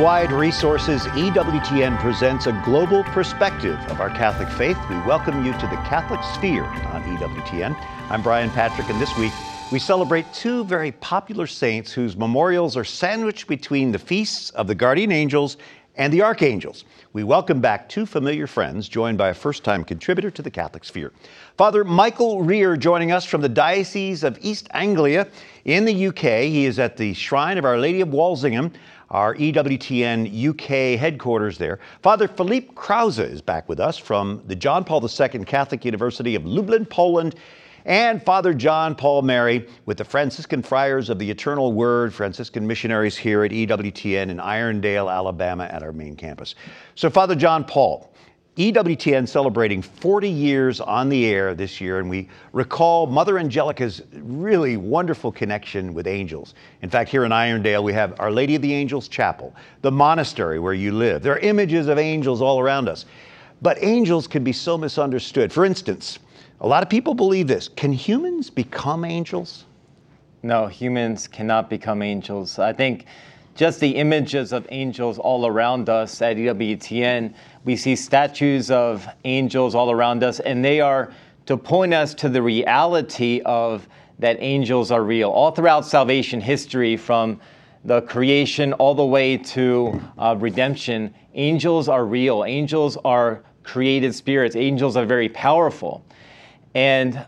worldwide resources, EWTN presents a global perspective of our Catholic faith. We welcome you to the Catholic Sphere on EWTN. I'm Brian Patrick, and this week we celebrate two very popular saints whose memorials are sandwiched between the feasts of the guardian angels and the archangels. We welcome back two familiar friends, joined by a first-time contributor to the Catholic Sphere. Father Michael Rear joining us from the Diocese of East Anglia in the UK. He is at the Shrine of Our Lady of Walsingham, our EWTN UK headquarters there. Father Philippe Krause is back with us from the John Paul II Catholic University of Lublin, Poland, and Father John Paul Mary with the Franciscan Friars of the Eternal Word, Franciscan missionaries here at EWTN in Irondale, Alabama at our main campus. So Father John Paul, EWTN celebrating 40 years on the air this year, and we recall Mother Angelica's really wonderful connection with angels. In fact, here in Irondale, we have Our Lady of the Angels Chapel, the monastery where you live. There are images of angels all around us, but angels can be so misunderstood. For instance, a lot of people believe this. Can humans become angels? No, humans cannot become angels. I think just the images of angels all around us at EWTN, we see statues of angels all around us, and they are to point us to the reality of that angels are real. All throughout salvation history, from the creation all the way to redemption, angels are real. Angels are created spirits. Angels are very powerful. And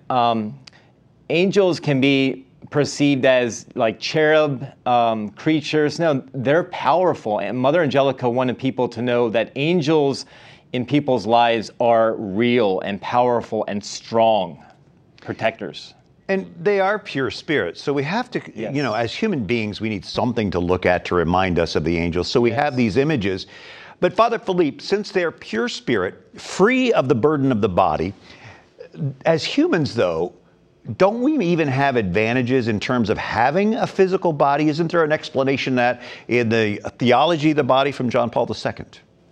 angels can be perceived as like cherub creatures. No, they're powerful. And Mother Angelica wanted people to know that angels in people's lives are real and powerful and strong protectors. And they are pure spirits. So we have to, Yes. you know, as human beings, we need something to look at to remind us of the angels. So we have these images. But Father Philippe, since they're pure spirit, free of the burden of the body, as humans, though, don't we even have advantages in terms of having a physical body? Isn't there an explanation that in the theology of the body from John Paul II?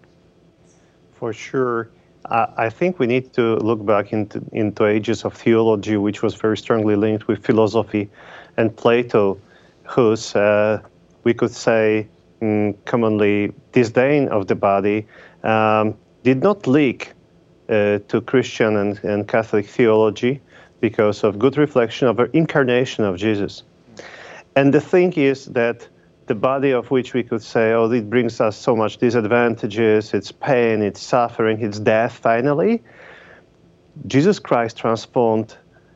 For sure. I think we need to look back into ages of theology, which was very strongly linked with philosophy, and Plato, whose, we could say, commonly disdain of the body, did not leak to Christian and Catholic theology because of good reflection of the incarnation of Jesus. And the thing is that the body of which we could say, oh, it brings us so much disadvantages, it's pain, it's suffering, it's death, finally, Jesus Christ transformed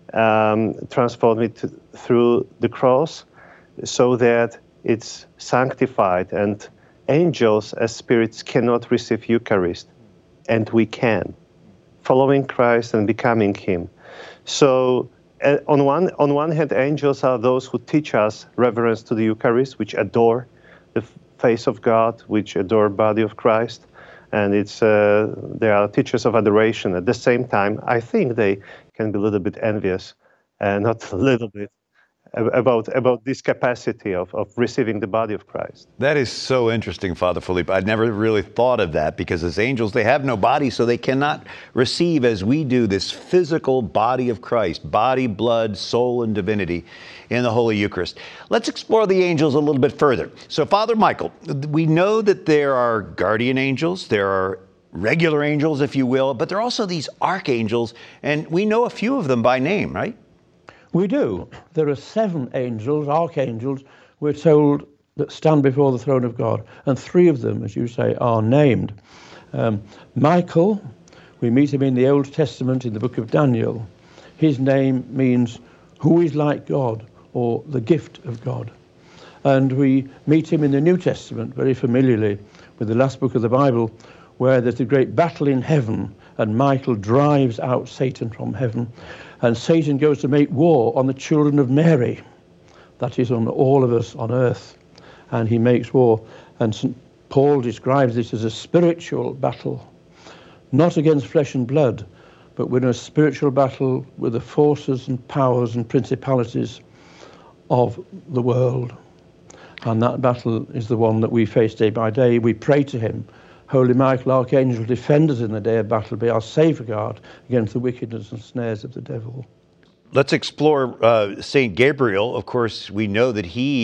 it through the cross so that it's sanctified, and angels as spirits cannot receive Eucharist, and we can, following Christ and becoming Him. So on one hand, angels are those who teach us reverence to the Eucharist, which adore the face of God, which adore body of Christ, and they are teachers of adoration. At the same time, I think they can be a little bit envious, not a little bit, about this capacity of receiving the body of Christ. That is so interesting, Father Philippe. I'd never really thought of that, because as angels, they have no body, so they cannot receive, as we do, this physical body of Christ, body, blood, soul, and divinity in the Holy Eucharist. Let's explore the angels a little bit further. So, Father Michael, we know that there are guardian angels, there are regular angels, if you will, but there are also these archangels, and we know a few of them by name, right? We do. There are 7 angels, archangels, we're told, that stand before the throne of God. And 3 of them, as you say, are named. Michael, we meet him in the Old Testament in the book of Daniel. His name means who is like God, or the gift of God. And we meet him in the New Testament very familiarly with the last book of the Bible, where there's a great battle in heaven, and Michael drives out Satan from heaven. And Satan goes to make war on the children of Mary, that is, on all of us on earth. And he makes war. And St. Paul describes this as a spiritual battle, not against flesh and blood, but we're in a spiritual battle with the forces and powers and principalities of the world. And that battle is the one that we face day by day. We pray to him. Holy Michael, Archangel, defend us in the day of battle, be our safeguard against the wickedness and snares of the devil. Let's explore St. Gabriel. Of course, we know that he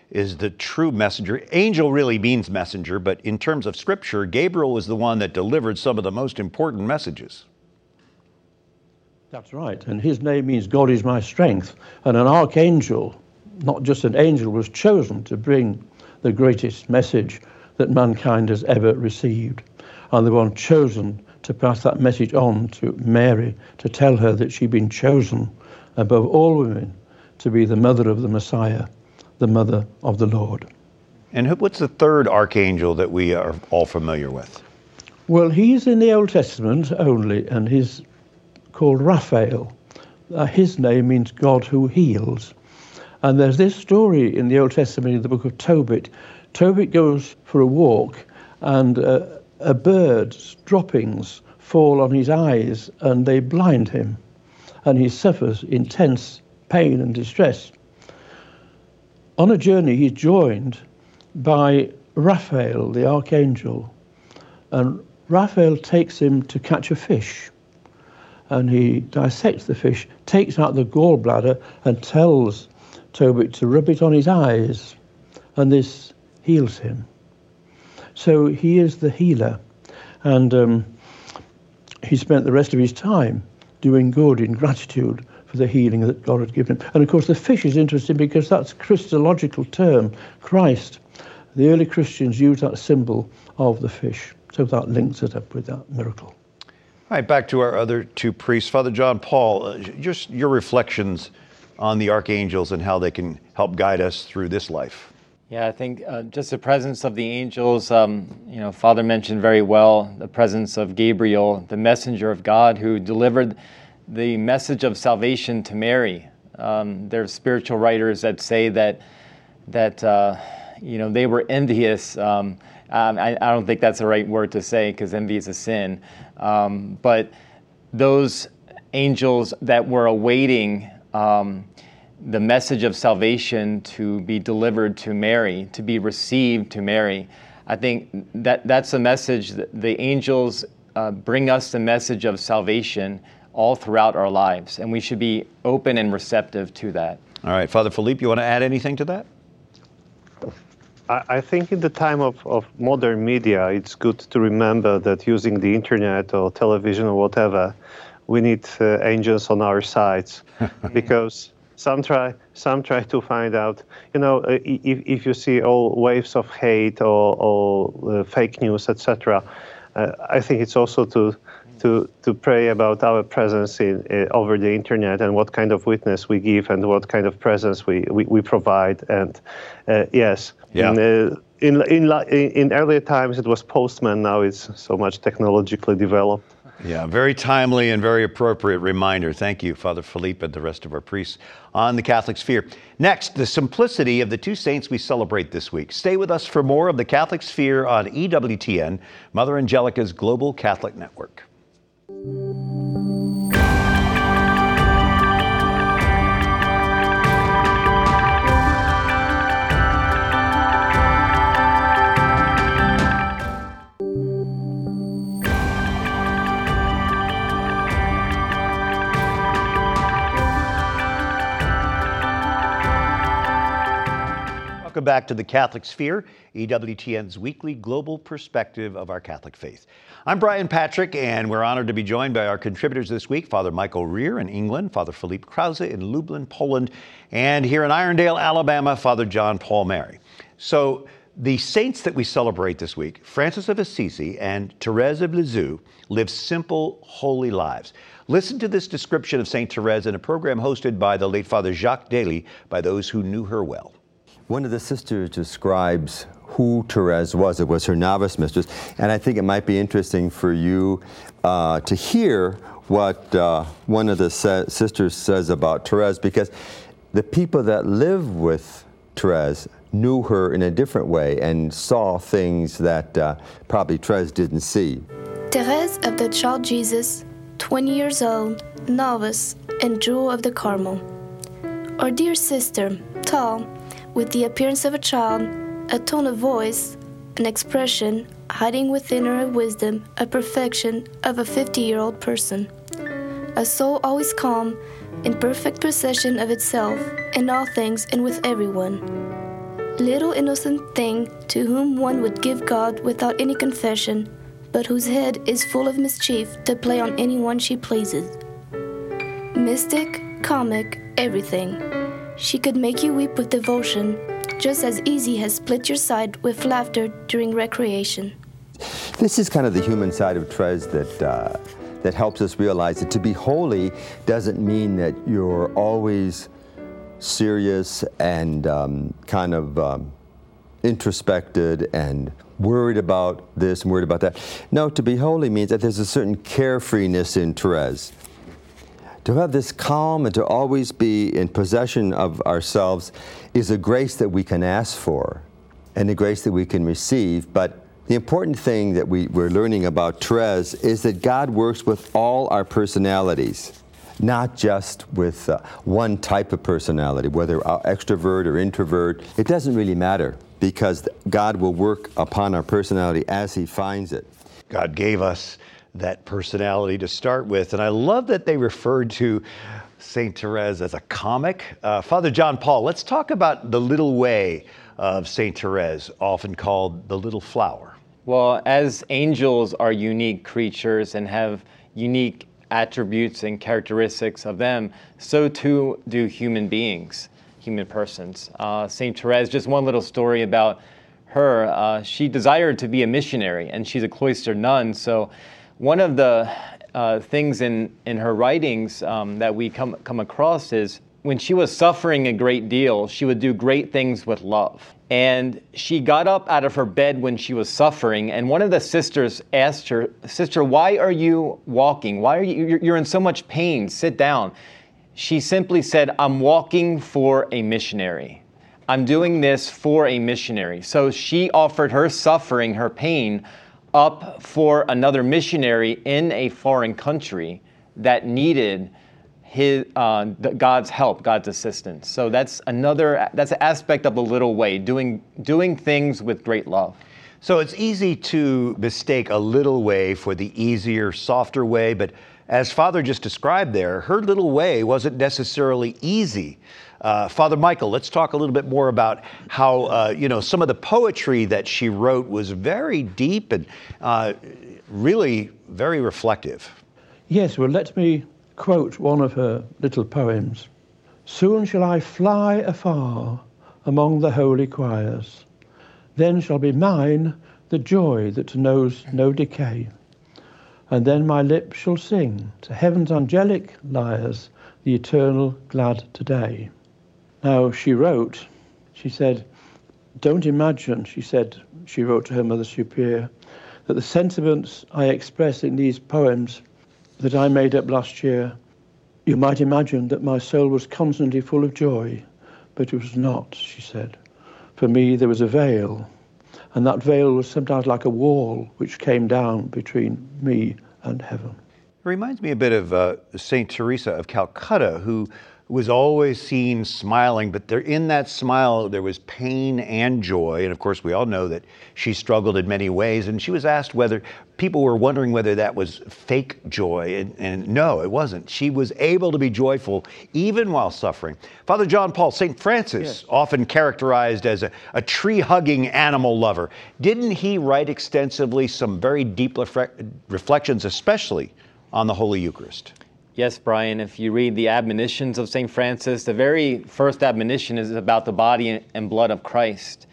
is the true messenger. Angel really means messenger, but in terms of Scripture, Gabriel was the one that delivered some of the most important messages. That's right, and his name means God is my strength. And an archangel, not just an angel, was chosen to bring the greatest message that mankind has ever received. And the one chosen to pass that message on to Mary, to tell her that she'd been chosen above all women to be the mother of the Messiah, the mother of the Lord. And what's the third archangel that we are all familiar with? Well, he's in the Old Testament only, and he's called Raphael. His name means God who heals. And there's this story in the Old Testament in the book of Tobit. Tobit goes for a walk, and a bird's droppings fall on his eyes and they blind him, and he suffers intense pain and distress. On a journey, he's joined by Raphael, the archangel, and Raphael takes him to catch a fish, and he dissects the fish, takes out the gallbladder and tells Tobit to rub it on his eyes, and this heals him. So he is the healer, and he spent the rest of his time doing good in gratitude for the healing that God had given him. And of course the fish is interesting because that's a Christological term, Christ. The early Christians used that symbol of the fish, so that links it up with that miracle. All right, back to our other two priests. Father John Paul, just your reflections on the archangels and how they can help guide us through this life. Yeah, I think just the presence of the angels, Father mentioned very well the presence of Gabriel, the messenger of God who delivered the message of salvation to Mary. There's spiritual writers that say that they were envious. I don't think that's the right word to say because envy is a sin. But those angels that were awaiting the message of salvation to be delivered to Mary, to be received to Mary, I think that's a message that the angels bring us the message of salvation all throughout our lives, and we should be open and receptive to that. All right, Father Philippe, you want to add anything to that? I think in the time of modern media, it's good to remember that using the internet or television or whatever, we need angels on our sides, because some try to find out, if you see all waves of hate or fake news, etc. I think it's also to pray about our presence over the internet and what kind of witness we give and what kind of presence we provide. And yes, yeah. In earlier times it was postman. Now it's so much technologically developed. Yeah, very timely and very appropriate reminder. Thank you, Father Philippe, and the rest of our priests on the Catholic Sphere. Next, the simplicity of the two saints we celebrate this week. Stay with us for more of the Catholic Sphere on EWTN, Mother Angelica's Global Catholic Network. Welcome back to the Catholic Sphere, EWTN's weekly global perspective of our Catholic faith. I'm Brian Patrick, and we're honored to be joined by our contributors this week, Father Michael Rear in England, Father Philippe Krause in Lublin, Poland, and here in Irondale, Alabama, Father John Paul Mary. So the saints that we celebrate this week, Francis of Assisi and Therese of Lisieux, live simple, holy lives. Listen to this description of St. Therese in a program hosted by the late Father Jacques Daly by those who knew her well. One of the sisters describes who Therese was. It was her novice mistress. And I think it might be interesting for you to hear what one of the sisters says about Therese, because the people that live with Therese knew her in a different way and saw things that probably Therese didn't see. Therese of the Child Jesus, 20 years old, novice, and Jewel of the Carmel. Our dear sister, tall, with the appearance of a child, a tone of voice, an expression hiding within her a wisdom, a perfection of a 50-year-old person. A soul always calm, in perfect possession of itself, in all things and with everyone. little innocent thing to whom one would give God without any confession, but whose head is full of mischief to play on anyone she pleases. Mystic, comic, everything. She could make you weep with devotion, just as easy as split your side with laughter during recreation. This is kind of the human side of Therese that helps us realize that to be holy doesn't mean that you're always serious and kind of introspected and worried about this and worried about that. No, to be holy means that there's a certain carefreeness in Therese. To have this calm and to always be in possession of ourselves is a grace that we can ask for and a grace that we can receive. But the important thing that we're learning about Therese is that God works with all our personalities, not just with one type of personality, whether extrovert or introvert. It doesn't really matter, because God will work upon our personality as He finds it. God gave us that personality to start with, and I love that they referred to St. Therese as a comic. Father John Paul, let's talk about the little way of St. Therese, often called the little flower. Well, as angels are unique creatures and have unique attributes and characteristics of them, so too do human beings, human persons. St. Therese, just one little story about her, she desired to be a missionary, and she's a cloistered nun. So one of the things in her writings that we come across is when she was suffering a great deal, she would do great things with love. And she got up out of her bed when she was suffering, and one of the sisters asked her, "Sister, why are you walking? Why are you're in so much pain? Sit down." She simply said, "I'm walking for a missionary. I'm doing this for a missionary." So she offered her suffering, her pain, up for another missionary in a foreign country that needed God's help, God's assistance. So that's an aspect of the little way, doing things with great love. So it's easy to mistake a little way for the easier, softer way, but as Father just described there, her little way wasn't necessarily easy. Father Michael, let's talk a little bit more about how some of the poetry that she wrote was very deep and really very reflective. Yes, well, let me quote one of her little poems. "Soon shall I fly afar among the holy choirs. Then shall be mine the joy that knows no decay. And then my lips shall sing to heaven's angelic lyres the eternal glad today." Now, she said, "Don't imagine," she wrote to her Mother Superior, "that the sentiments I express in these poems that I made up last year, you might imagine that my soul was constantly full of joy, but it was not," she said. "For me there was a veil, and that veil was sometimes like a wall which came down between me and heaven." It reminds me a bit of St. Teresa of Calcutta, who was always seen smiling, but in that smile there was pain and joy. And of course, we all know that she struggled in many ways. And she was asked whether people were wondering whether that was fake joy. And no, it wasn't. She was able to be joyful even while suffering. Father John Paul, St. Francis, yes, often characterized as a tree-hugging animal lover. Didn't he write extensively some very deep reflections, especially on the Holy Eucharist? Yes, Brian, if you read the admonitions of St. Francis, the very first admonition is about the body and blood of Christ.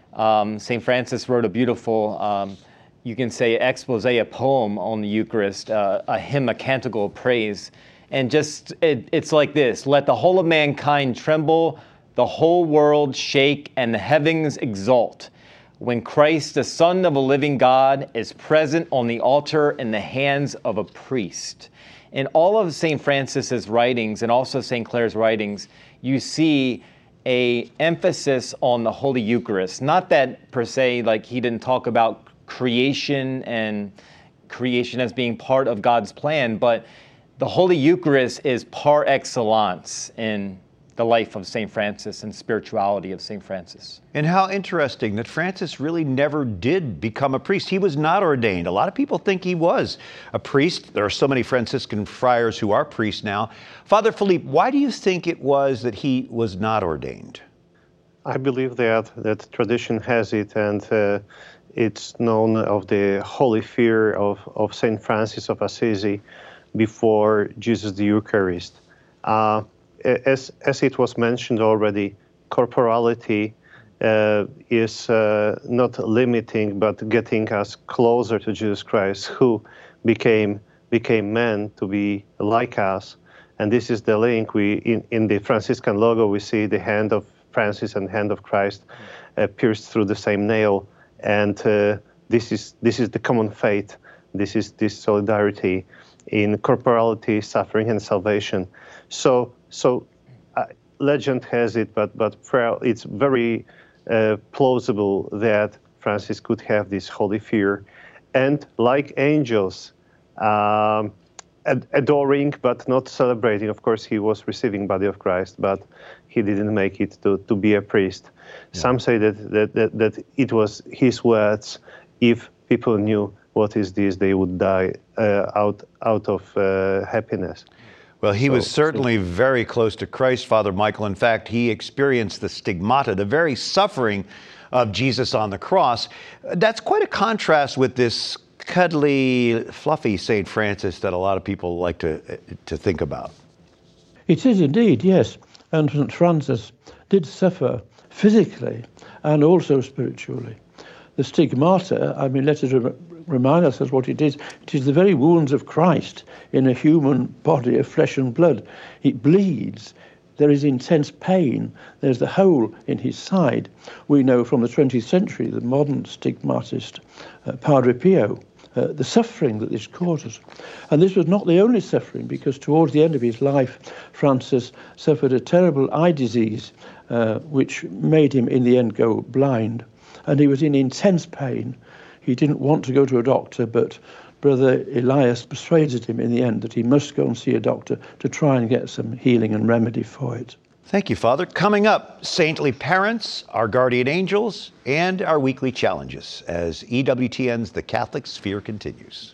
St. Francis wrote a beautiful, you can say, expose, a poem on the Eucharist, a hymn, a canticle of praise. And it's like this: "Let the whole of mankind tremble, the whole world shake, and the heavens exult, when Christ, the Son of a living God, is present on the altar in the hands of a priest." In all of St. Francis's writings and also St. Clare's writings, you see an emphasis on the Holy Eucharist. Not that per se, like he didn't talk about creation and creation as being part of God's plan, but the Holy Eucharist is par excellence in the life of St. Francis and spirituality of St. Francis. And how interesting that Francis really never did become a priest. He was not ordained. A lot of people think he was a priest. There are so many Franciscan friars who are priests now. Father Philippe, why do you think it was that he was not ordained? I believe that tradition has it, and it's known of the holy fear of Saint Francis of Assisi before Jesus the Eucharist. As it was mentioned already, corporality is not limiting, but getting us closer to Jesus Christ, who became man to be like us. And this is the link. In the Franciscan logo, we see the hand of Francis and hand of Christ pierced through the same nail. And this is the common faith. This is this solidarity in corporality, suffering, and salvation. So legend has it, but it's very plausible that Francis could have this holy fear, and like angels, adoring but not celebrating. Of course, he was receiving body of Christ, but he didn't make it to be a priest. Yeah. Some say that it was his words. If people knew what is this, they would die out of happiness. Well, he was certainly very close to Christ, Father Michael. In fact, he experienced the stigmata, the very suffering of Jesus on the cross. That's quite a contrast with this cuddly, fluffy St. Francis that a lot of people like to think about. It is indeed, yes. And St. Francis did suffer physically and also spiritually. The stigmata, I mean, let us remind ourselves what it is. It is the very wounds of Christ in a human body of flesh and blood. It bleeds. There is intense pain. There's the hole in his side. We know from the 20th century, the modern stigmatist, Padre Pio, the suffering that this causes. And this was not the only suffering, because towards the end of his life, Francis suffered a terrible eye disease, which made him in the end go blind. And he was in intense pain. He didn't want to go to a doctor, but Brother Elias persuaded him in the end that he must go and see a doctor to try and get some healing and remedy for it. Thank you, Father. Coming up, saintly parents, our guardian angels, and our weekly challenges as EWTN's The Catholic Sphere continues.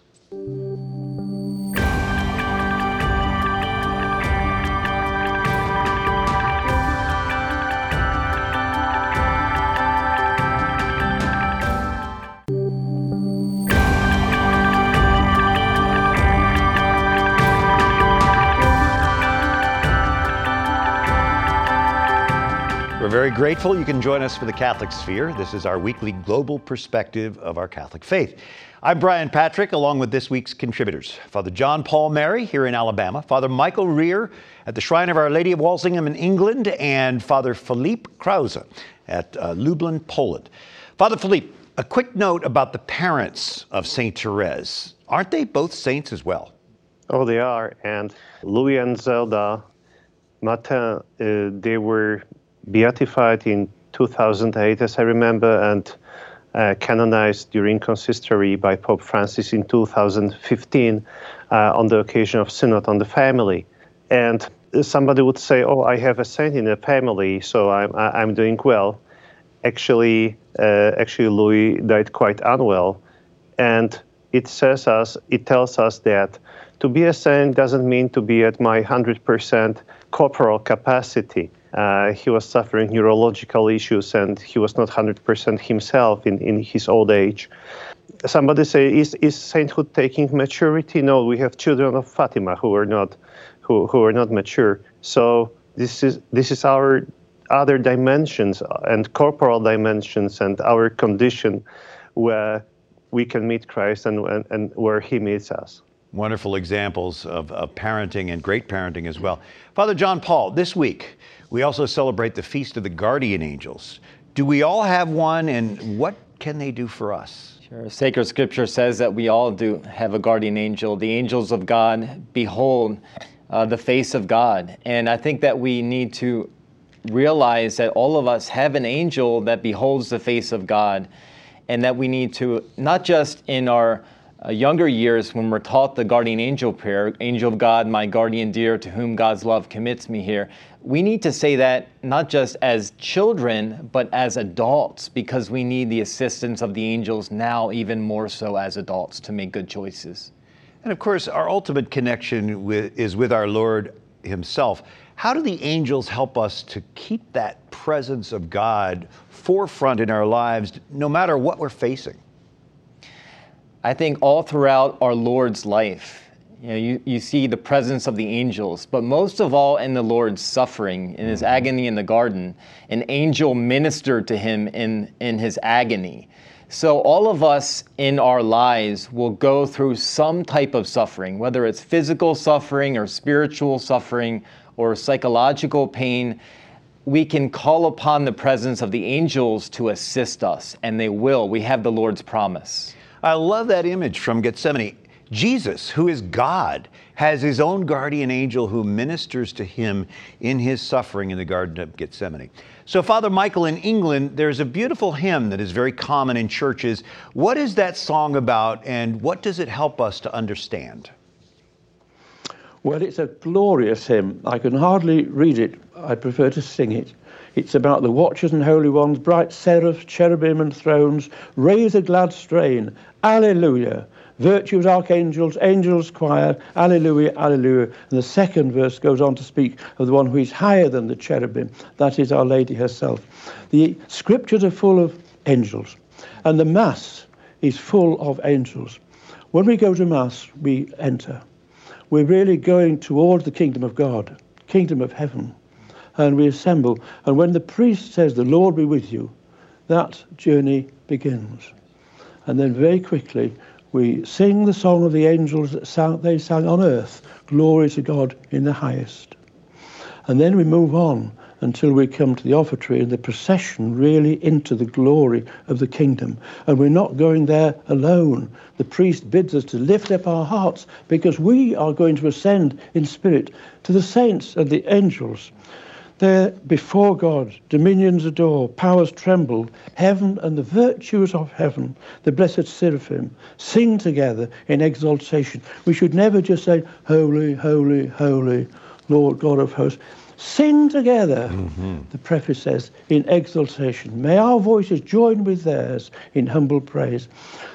We're very grateful you can join us for the Catholic Sphere. This is our weekly global perspective of our Catholic faith. I'm Brian Patrick, along with this week's contributors. Father John Paul Mary here in Alabama, Father Michael Rear at the Shrine of Our Lady of Walsingham in England, and Father Philippe Krause at Lublin, Poland. Father Philippe, a quick note about the parents of Saint Therese. Aren't they both saints as well? Oh, they are. And Louis and Zelda Martin, they were beatified in 2008, as I remember, and canonized during consistory by Pope Francis in 2015 on the occasion of Synod on the Family. And somebody would say, "Oh, I have a saint in the family, so I'm doing well." Actually, Louis died quite unwell, and it tells us that to be a saint doesn't mean to be at my 100% corporal capacity. He was suffering neurological issues, and he was not 100% himself in his old age. Somebody say, is sainthood taking maturity? No, we have children of Fatima who are not mature. So this is our other dimensions and corporal dimensions and our condition where we can meet Christ and where he meets us. Wonderful examples of parenting and great parenting as well. Father John Paul, this week, we also celebrate the Feast of the Guardian Angels. Do we all have one, and what can they do for us? Sure. Sacred Scripture says that we all do have a guardian angel. The angels of God behold the face of God. And I think that we need to realize that all of us have an angel that beholds the face of God, and that we need to, not just in our younger years when we're taught the guardian angel prayer, angel of God, my guardian dear, to whom God's love commits me here. We need to say that not just as children, but as adults, because we need the assistance of the angels now, even more so as adults, to make good choices. And of course, our ultimate connection is with our Lord himself. How do the angels help us to keep that presence of God forefront in our lives, no matter what we're facing? I think all throughout our Lord's life, you see the presence of the angels, but most of all in the Lord's suffering, in his agony in the garden, an angel ministered to him in his agony. So all of us in our lives will go through some type of suffering, whether it's physical suffering or spiritual suffering or psychological pain. We can call upon the presence of the angels to assist us, and they will. We have the Lord's promise. I love that image from Gethsemane. Jesus, who is God, has his own guardian angel who ministers to him in his suffering in the Garden of Gethsemane. So, Father Michael, in England, there's a beautiful hymn that is very common in churches. What is that song about, and what does it help us to understand? Well, it's a glorious hymn. I can hardly read it. I prefer to sing it. It's about the watchers and holy ones, bright seraphs, cherubim and thrones, raise a glad strain, Alleluia. Virtues, archangels, angels choir, Alleluia, Alleluia. And the second verse goes on to speak of the one who is higher than the cherubim. That is Our Lady herself. The scriptures are full of angels, and the Mass is full of angels. When we go to Mass, we enter. We're really going toward the kingdom of God, kingdom of heaven. And we assemble. And when the priest says, "The Lord be with you," that journey begins. And then very quickly, we sing the song of the angels that they sang on earth, glory to God in the highest. And then we move on until we come to the offertory and the procession really into the glory of the kingdom. And we're not going there alone. The priest bids us to lift up our hearts because we are going to ascend in spirit to the saints and the angels. There before God, dominions adore, powers tremble, heaven and the virtues of heaven, the blessed seraphim, sing together in exaltation. We should never just say, holy, holy, holy, Lord God of hosts. Sing together, the preface says, in exaltation. May our voices join with theirs in humble praise.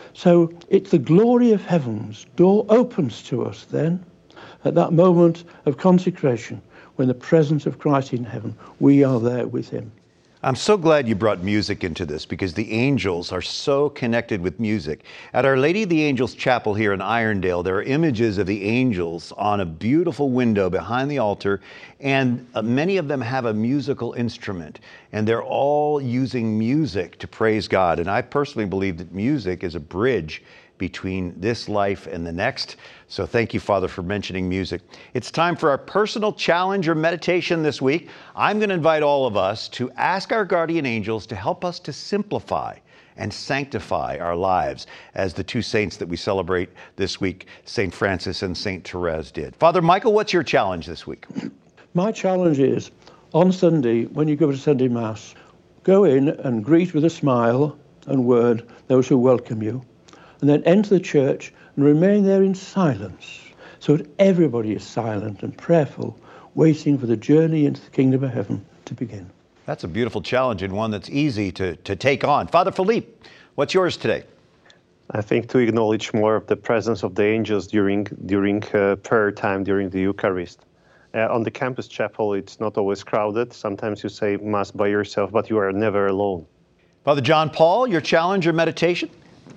So it's the glory of heaven's door opens to us then, at that moment of consecration, when the presence of Christ in heaven, we are there with him. I'm so glad you brought music into this because the angels are so connected with music. At Our Lady of the Angels Chapel here in Irondale, there are images of the angels on a beautiful window behind the altar, and many of them have a musical instrument, and they're all using music to praise God. And I personally believe that music is a bridge between this life and the next. So thank you, Father, for mentioning music. It's time for our personal challenge or meditation this week. I'm going to invite all of us to ask our guardian angels to help us to simplify and sanctify our lives as the two saints that we celebrate this week, St. Francis and St. Therese did. Father Michael, what's your challenge this week? My challenge is, on Sunday, when you go to Sunday Mass, go in and greet with a smile and word those who welcome you, and then enter the church and remain there in silence, so that everybody is silent and prayerful, waiting for the journey into the kingdom of heaven to begin. That's a beautiful challenge and one that's easy to take on. Father Philippe, what's yours today? I think to acknowledge more of the presence of the angels during prayer time, during the Eucharist. On the campus chapel, it's not always crowded. Sometimes you say Mass by yourself, but you are never alone. Father John Paul, your challenge or meditation?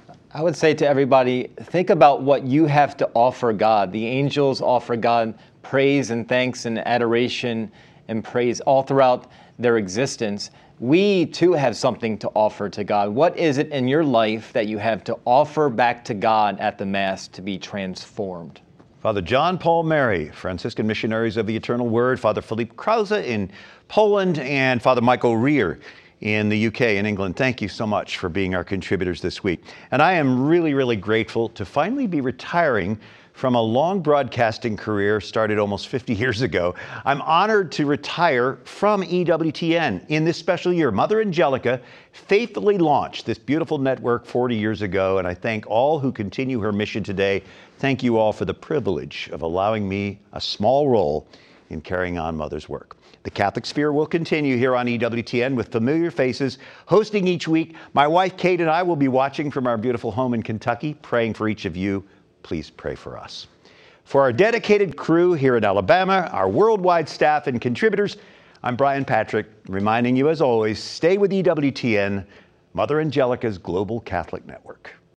I would say to everybody, think about what you have to offer God. The angels offer God praise and thanks and adoration and praise all throughout their existence. We too have something to offer to God. What is it in your life that you have to offer back to God at the Mass to be transformed? Father John Paul Mary, Franciscan Missionaries of the Eternal Word, Father Philippe Krause in Poland, and Father Michael Rear in the UK and England. Thank you so much for being our contributors this week. And I am really, really grateful to finally be retiring from a long broadcasting career started almost 50 years ago. I'm honored to retire from EWTN in this special year. Mother Angelica faithfully launched this beautiful network 40 years ago, and I thank all who continue her mission today. Thank you all for the privilege of allowing me a small role in carrying on Mother's work. The Catholic Sphere will continue here on EWTN with familiar faces hosting each week. My wife Kate and I will be watching from our beautiful home in Kentucky, praying for each of you. Please pray for us. For our dedicated crew here in Alabama, our worldwide staff and contributors, I'm Brian Patrick, reminding you as always, stay with EWTN, Mother Angelica's Global Catholic Network.